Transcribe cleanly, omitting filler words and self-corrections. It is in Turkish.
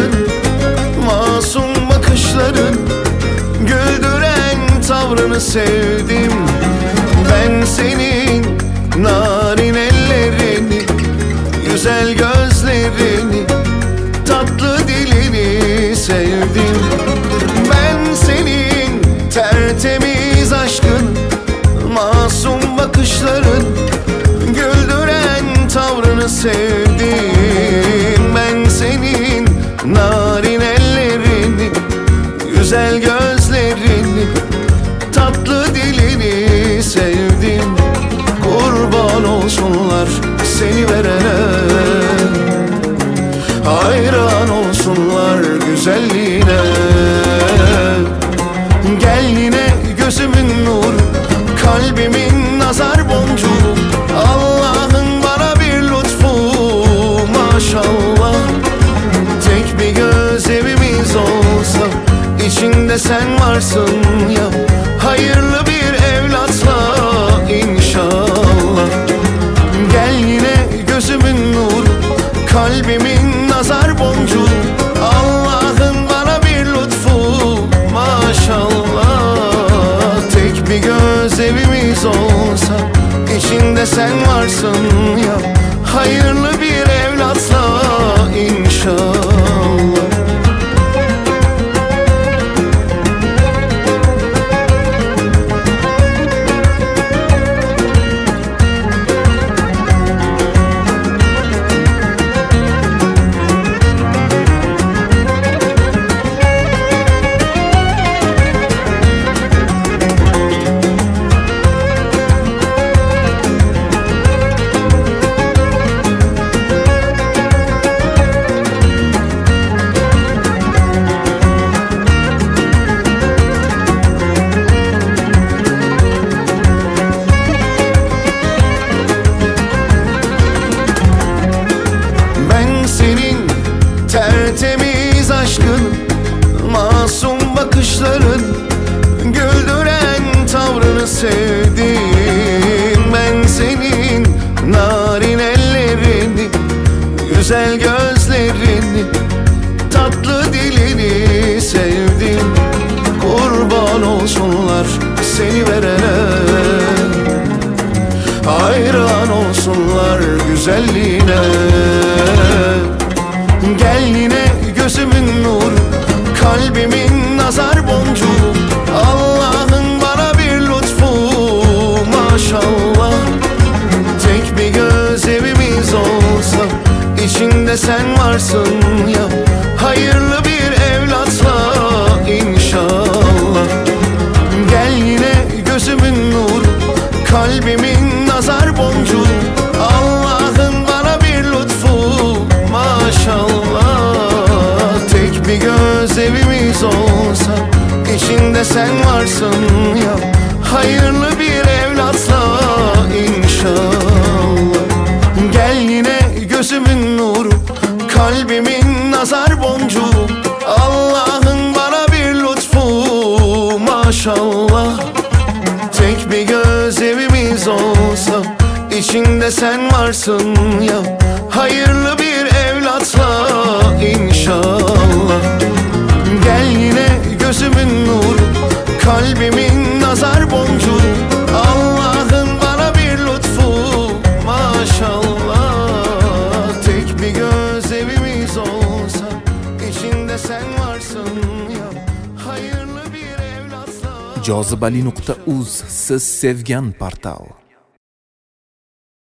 masum bakışların, güldüren tavrını sevdim. Ben senin narin ellerini, güzel gözlerini, tatlı dilini sevdim. Ben senin tertemiz aşkın, masum bakışların, güldüren tavrını sevdim. Ben senin narin ellerini, güzel gözlerini, tatlı dilini sevdim. Kurban olsunlar seni verene, hayran olsunlar güzelliğine. Gel yine gözümün nuru, kalbimin nazar boncuğu. Allah'ın bana bir lütfu maşallah. Tek bir göz evimiz olsa, içinde sen varsın ya, hayırlı bir evlatla inşallah. Gel yine gözümün nuru, kalbimin nazar boncuğu. Allah'ın bana bir lütfu maşallah. Tek bir göz evimiz olsa, içinde sen varsın ya, hayırlı bir evlatla inşallah. Tertemiz aşkın, masum bakışların, güldüren tavrını sevdim. Ben senin narin ellerini, güzel gözlerini, tatlı dilini sevdim. Kurban olsunlar seni verene, hayran olsunlar güzelliğine. Gel yine gözümün nuru, kalbimin nazar boncuğu. Allah'ın bana bir lütfu maşallah. Tek bir göz evimiz olsa, içinde sen varsın ya, hayırlı bir evlatla inşallah. Gel yine gözümün nuru, kalbimin nazar boncuğu. Allah'ın bana bir lütfu maşallah. Tek bir göz evimiz olsa, içinde sen varsın ya, hayırlı bir evlatla inşallah. Gel yine gözümün nuru, kalbimin nazar boncuğu. Allah'ın bana bir lütfu maşallah. Tek bir göz evimiz olsa, içinde sen varsın ya, hayırlı bir evlatla inşallah. Gel yine gözümün nuru, kalbimin nazar boncuğu. Allah'ın bana bir lütfu maşallah. Tek bir göz evimiz olsa, içinde sen varsın ya, hayırlı bir evlatla. Jozibali.uz, siz sevgan portal.